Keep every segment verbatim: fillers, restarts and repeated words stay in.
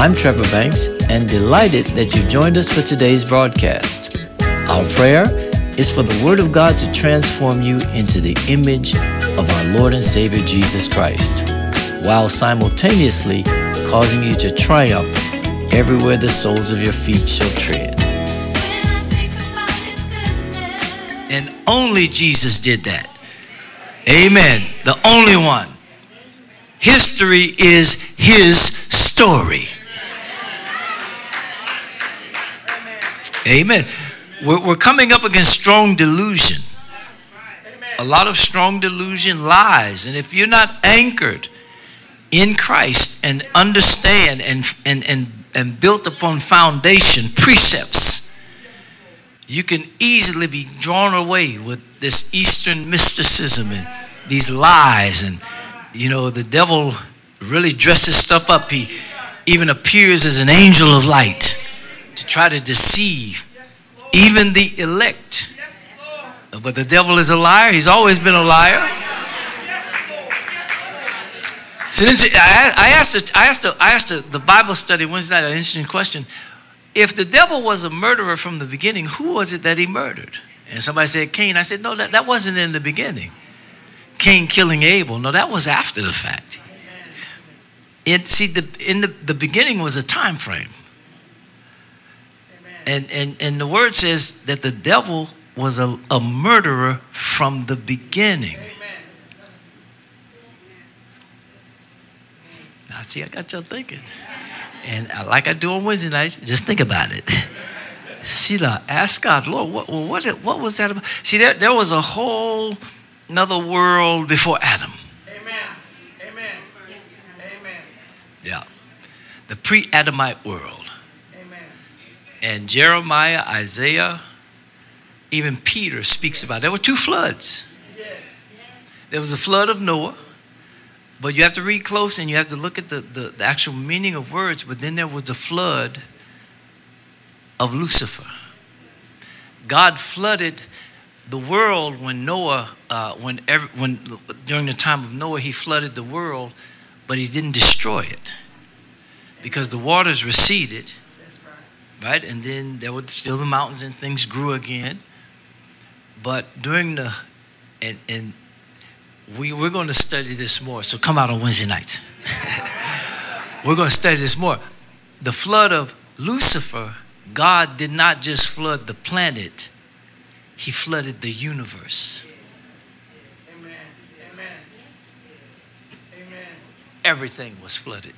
I'm Trevor Banks and delighted that you've joined us for today's broadcast. Our prayer is for the Word of God to transform you into the image of our Lord and Savior Jesus Christ, while simultaneously causing you to triumph everywhere the soles of your feet shall tread. And only Jesus did that. Amen. The only one. History is his story. Amen. We're, we're coming up against strong delusion. A lot of strong delusion lies. And if you're not anchored in Christ and understand and, and, and, and built upon foundation, precepts, you can easily be drawn away with this Eastern mysticism and these lies. And, you know, the devil really dresses stuff up. He even appears as an angel of light to try to deceive even the elect. But the devil is a liar. He's always been a liar. So I asked, I asked, I asked the Bible study Wednesday night an interesting question. If the devil was a murderer from the beginning, who was it that he murdered? And somebody said Cain. I said, no, that, that wasn't in the beginning. Cain killing Abel. No, that was after the fact. It, see, the, in the, the beginning was a time frame. And, and, and the word says that the devil was a, a murderer from the beginning. Now, see, I got y'all thinking. And like I do on Wednesday nights, just think about it. See, ask God, Lord, what, what, what was that about? See, there, there was a whole another world before Adam. Amen. Amen. Amen. Yeah. The pre-Adamite world. And Jeremiah, Isaiah, even Peter speaks about it. There were two floods. There was a flood of Noah, but you have to read close and you have to look at the, the, the actual meaning of words. But then there was the flood of Lucifer. God flooded the world when Noah, uh, when, every, when during the time of Noah, he flooded the world, but he didn't destroy it because the waters receded. Right? And then there were still the mountains and things grew again. But during the, and, and we, we're going to study this more. So come out on Wednesday nights. We're going to study this more. The flood of Lucifer, God did not just flood the planet. He flooded the universe. Amen. Amen. Amen. Everything was flooded.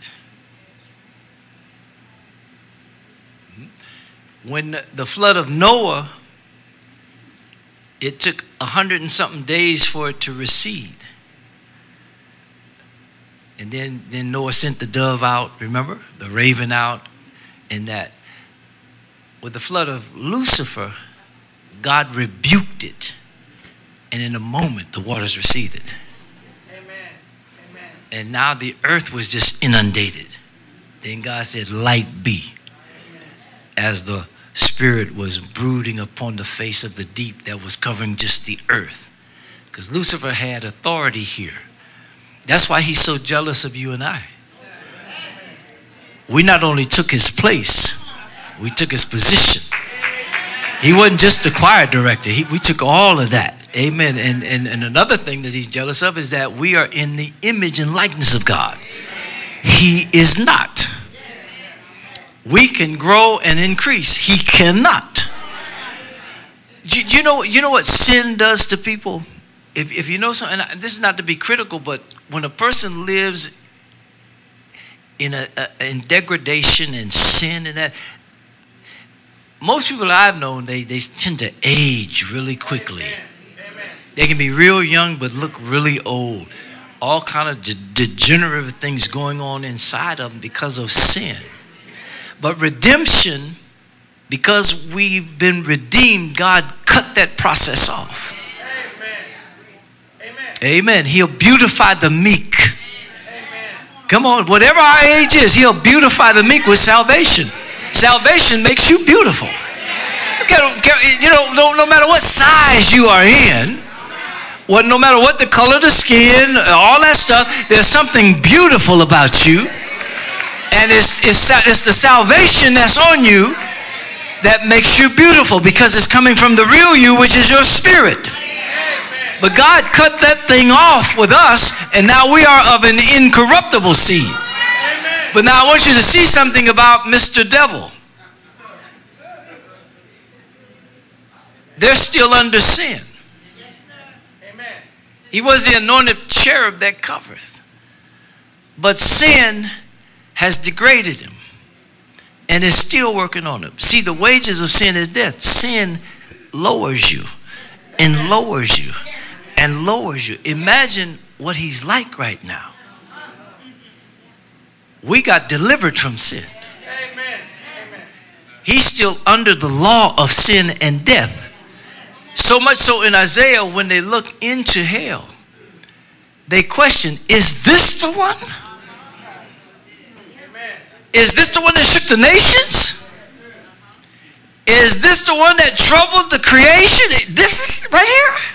When the flood of Noah, it took a hundred and something days for it to recede. And then, then Noah sent the dove out, remember? The raven out, and that. With the flood of Lucifer, God rebuked it. And in a moment, the waters receded. Amen. Amen. And now the earth was just inundated. Then God said, light be. As the Spirit was brooding upon the face of the deep that was covering just the earth. Because Lucifer had authority here. That's why he's so jealous of you and I. We not only took his place, we took his position. He wasn't just the choir director. He, we took all of that. Amen. And, and, and another thing that he's jealous of is that we are in the image and likeness of God. He is not. We can grow and increase. He cannot. Do you know, you know what sin does to people? If, if you know something, and this is not to be critical, but when a person lives in, a, a, in degradation and sin and that, most people I've known, they, they tend to age really quickly. They can be real young but look really old. All kind of de- degenerative things going on inside of them because of sin. But redemption, because we've been redeemed, God cut that process off. Amen. Amen. Amen. He'll beautify the meek. Amen. Come on, whatever our age is, he'll beautify the meek with salvation. Salvation makes you beautiful. You know, no, no matter what size you are in, what, no matter what the color of the skin, all that stuff, there's something beautiful about you. And it's, it's, it's the salvation that's on you that makes you beautiful, because it's coming from the real you, which is your spirit. But God cut that thing off with us, and now we are of an incorruptible seed. But now I want you to see something about Mister Devil. They're still under sin. He was the anointed cherub that covereth. But sin has degraded him and is still working on him. See, the wages of sin is death. Sin lowers you and lowers you and lowers you. Imagine what he's like right now. We got delivered from sin. Amen. Amen. He's still under the law of sin and death. So much so in Isaiah, when they look into hell, they question, is this the one? Amen. Is this the one that shook the nations? Is this the one that troubled the creation? This is right here.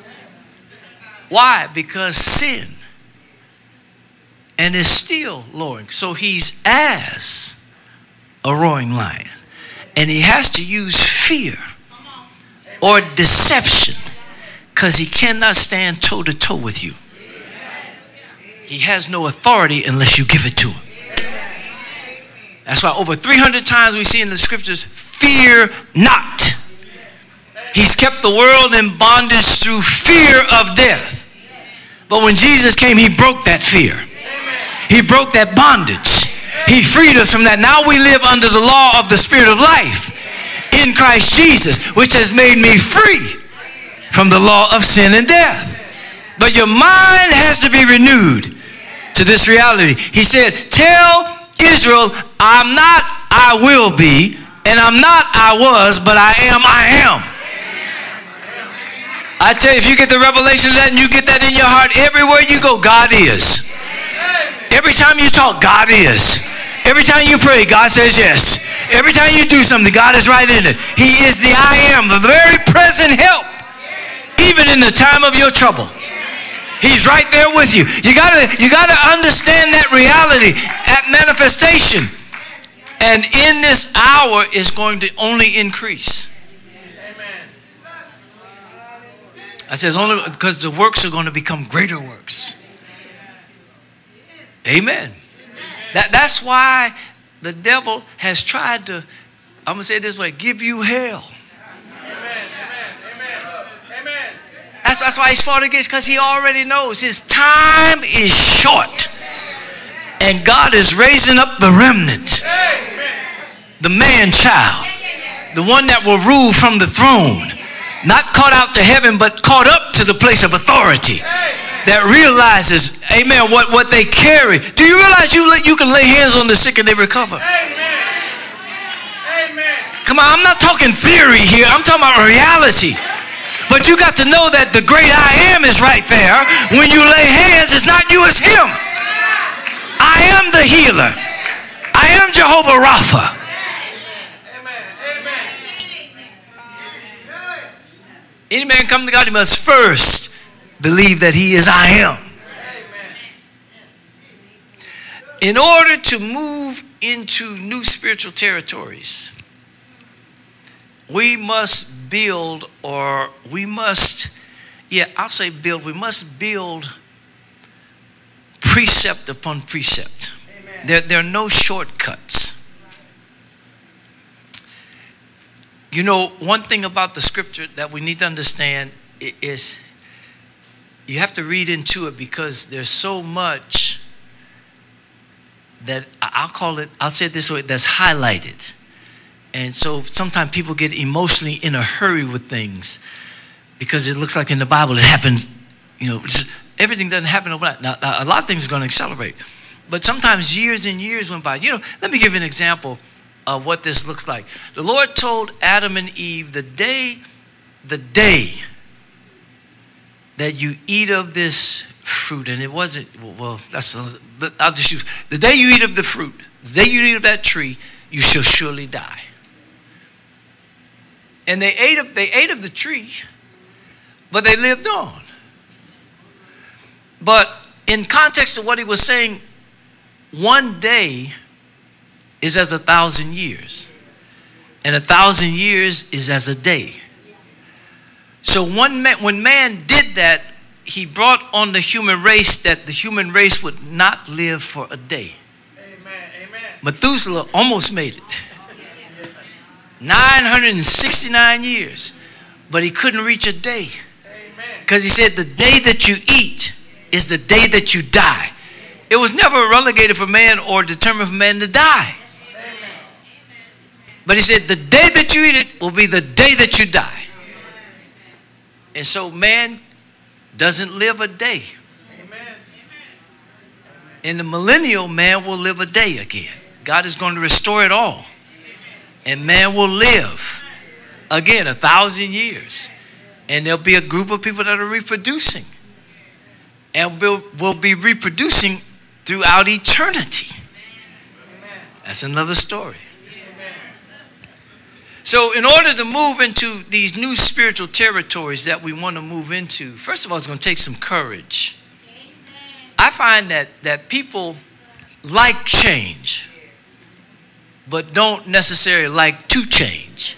Why? Because sin. And is still lowering. So he's as a roaring lion. And he has to use fear or deception, because he cannot stand toe to toe with you. He has no authority unless you give it to him. That's why over three hundred times we see in the scriptures, fear not. He's kept the world in bondage through fear of death. But when Jesus came, he broke that fear. He broke that bondage. He freed us from that. Now we live under the law of the Spirit of life in Christ Jesus, which has made me free from the law of sin and death. But your mind has to be renewed to this reality. He said, tell Israel, I'm not, I will be, and I'm not, I was, but I am, I am. I tell you, if you get the revelation of that and you get that in your heart, everywhere you go, God is. Every time you talk, God is. Every time you pray, God says yes. Every time you do something, God is right in it. He is the I am, the very present help, even in the time of your trouble. He's right there with you. You gotta, you gotta understand that reality, that manifestation. And in this hour is going to only increase. I says only because the works are going to become greater works. Amen. That, that's why the devil has tried to, I'm going to say it this way, give you hell. Amen. Amen. Amen. That's, that's why he's fought against, because he already knows his time is short. And God is raising up the remnant, the man child, the one that will rule from the throne. Not caught out to heaven, but caught up to the place of authority. That realizes, amen, what, what they carry. Do you realize you, you can lay hands on the sick and they recover? Amen. Amen. Come on, I'm not talking theory here. I'm talking about reality. But you got to know that the great I am is right there. When you lay hands, it's not you, it's him. I am the healer. I am Jehovah Rapha. Any man come to God, he must first believe that he is I am. In order to move into new spiritual territories, we must build, or we must, yeah, I'll say build, we must build precept upon precept. There, there are no shortcuts. You know, one thing about the scripture that we need to understand is you have to read into it, because there's so much that I'll call it, I'll say it this way, that's highlighted. And so sometimes people get emotionally in a hurry with things because it looks like in the Bible it happened, you know, just, everything doesn't happen overnight. Now, a lot of things are going to accelerate. But sometimes years and years went by. You know, let me give you an example of what this looks like. The Lord told Adam and Eve, the day, the day that you eat of this fruit, and it wasn't, well, that's, I'll just use, the day you eat of the fruit, the day you eat of that tree, you shall surely die. And they ate of, they ate of the tree, but they lived on. But in context of what he was saying, one day is as a thousand years. And a thousand years is as a day. So one man, when man did that, he brought on the human race that the human race would not live for a day. Amen. Amen. Methuselah almost made it. nine hundred sixty-nine years. But he couldn't reach a day. Because he said the day that you eat is the day that you die. It was never relegated for man or determined for man to die. But he said the day that you eat it will be the day that you die. And so man doesn't live a day. In the millennial, man will live a day again. God is going to restore it all. And man will live again a thousand years. And there'll be a group of people that are reproducing. And will will be reproducing throughout eternity. That's another story. So in order to move into these new spiritual territories that we want to move into, first of all, it's going to take some courage. I find that, that people like change, but don't necessarily like to change.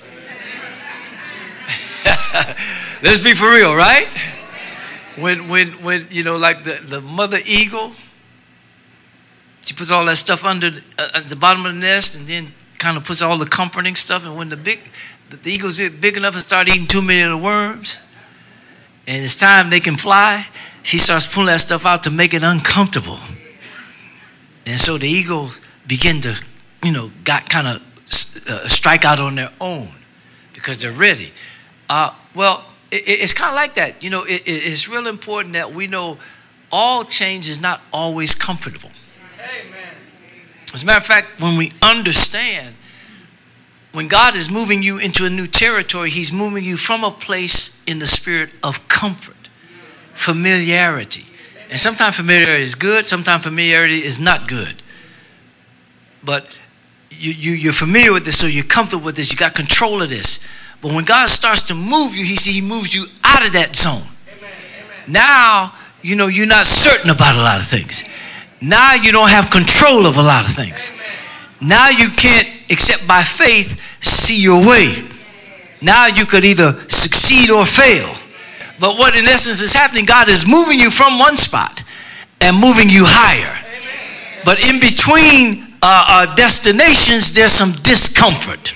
Let's be for real, right? When, when, when you know, like the, the mother eagle, she puts all that stuff under uh, at the bottom of the nest and then kind of puts all the comforting stuff. And when the big, the, the eagles get big enough and start eating too many of the worms, and it's time they can fly, she starts pulling that stuff out to make it uncomfortable. And so the eagles begin to, you know, got kind of uh, strike out on their own because they're ready. Uh, well, it, it's kind of like that. You know, it, it's real important that we know all change is not always comfortable. Amen. As a matter of fact, when we understand, when God is moving you into a new territory, he's moving you from a place in the spirit of comfort, familiarity. And sometimes familiarity is good, sometimes familiarity is not good. But you, you, you're familiar with this, so you're comfortable with this, you got control of this. But when God starts to move you, he, he moves you out of that zone. Amen. Amen. Now, you know, you're not certain about a lot of things. Now you don't have control of a lot of things. Amen. Now you can't, except by faith, see your way. Now you could either succeed or fail. But what in essence is happening, God is moving you from one spot and moving you higher. Amen. But in between uh, uh, destinations, there's some discomfort.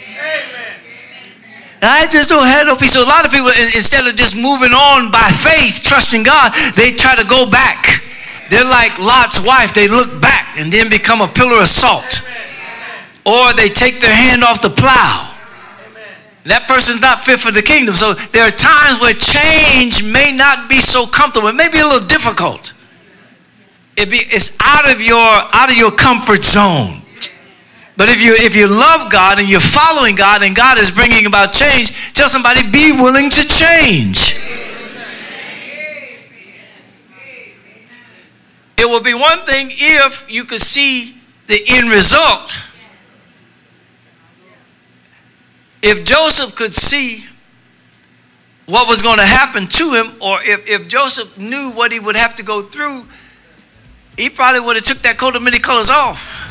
I just don't have no peace. So a lot of people, instead of just moving on by faith, trusting God, they try to go back. They're like Lot's wife. They look back and then become a pillar of salt. Or they take their hand off the plow. That person's not fit for the kingdom. So there are times where change may not be so comfortable. It may be a little difficult. It be, it's out of your, out of your comfort zone. But if you if you love God and you're following God and God is bringing about change, tell somebody, be willing to change. It will be one thing if you could see the end result. If Joseph could see what was going to happen to him, or if, if Joseph knew what he would have to go through, he probably would have took that coat of many colors off.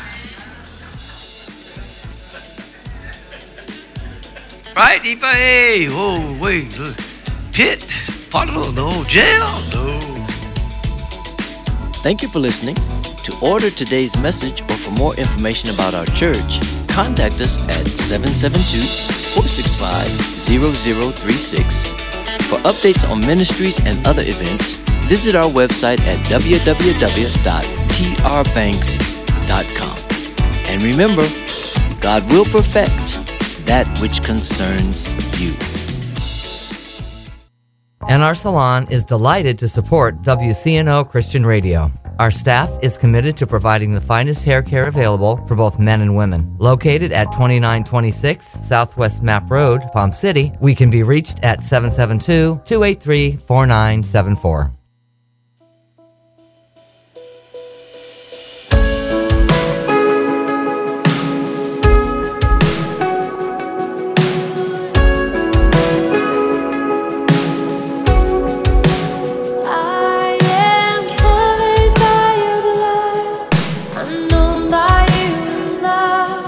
Right? He probably, hey, whoa, wait, look, pit, part of the whole jail, no. Thank you for listening. To order today's message or for more information about our church, contact us at seven seven two, four six five, zero zero three six. For updates on ministries and other events, visit our website at w w w dot t r banks dot com. And remember, God will perfect that which concerns you. N R Salon is delighted to support W C N O Christian Radio. Our staff is committed to providing the finest hair care available for both men and women. Located at twenty-nine twenty-six Southwest Map Road, Palm City, we can be reached at seven seven two, two eight three, four nine seven four.